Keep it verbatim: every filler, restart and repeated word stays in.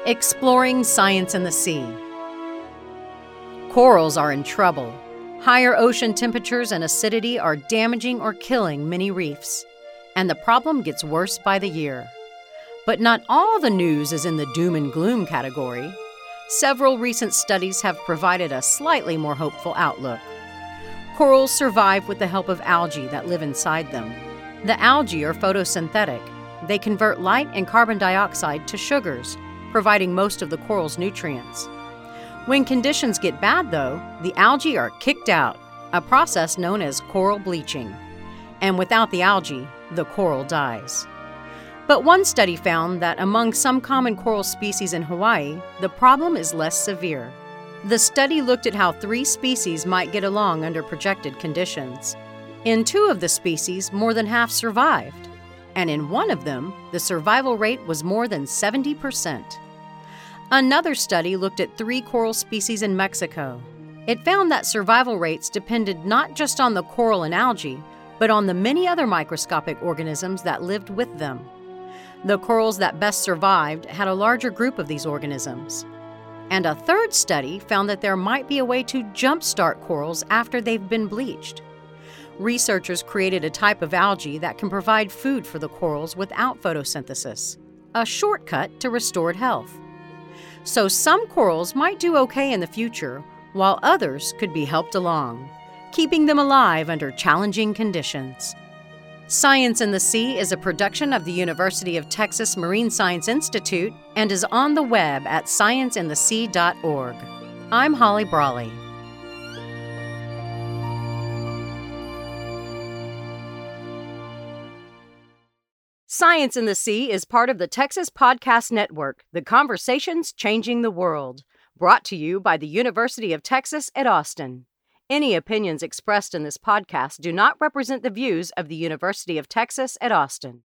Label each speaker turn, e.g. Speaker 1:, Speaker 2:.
Speaker 1: Exploring science in the sea. Corals are in trouble. Higher ocean temperatures and acidity are damaging or killing many reefs, and the problem gets worse by the year. But not all the news is in the doom and gloom category. Several recent studies have provided a slightly more hopeful outlook. Corals survive with the help of algae that live inside them. The algae are photosynthetic. They convert light and carbon dioxide to sugars, providing most of the coral's nutrients. When conditions get bad, though, the algae are kicked out, a process known as coral bleaching. And without the algae, the coral dies. But one study found that among some common coral species in Hawaii, the problem is less severe. The study looked at how three species might get along under projected conditions. In two of the species, more than half survived. And in one of them, the survival rate was more than seventy percent. Another study looked at three coral species in Mexico. It found that survival rates depended not just on the coral and algae, but on the many other microscopic organisms that lived with them. The corals that best survived had a larger group of these organisms. And a third study found that there might be a way to jumpstart corals after they've been bleached. Researchers created a type of algae that can provide food for the corals without photosynthesis, a shortcut to restored health. So some corals might do okay in the future, while others could be helped along, keeping them alive under challenging conditions. Science in the Sea is a production of the University of Texas Marine Science Institute and is on the web at science in the sea dot org. I'm Holly Brawley. Science in the Sea is part of the Texas Podcast Network, the conversations changing the world. Brought to you by the University of Texas at Austin. Any opinions expressed in this podcast do not represent the views of the University of Texas at Austin.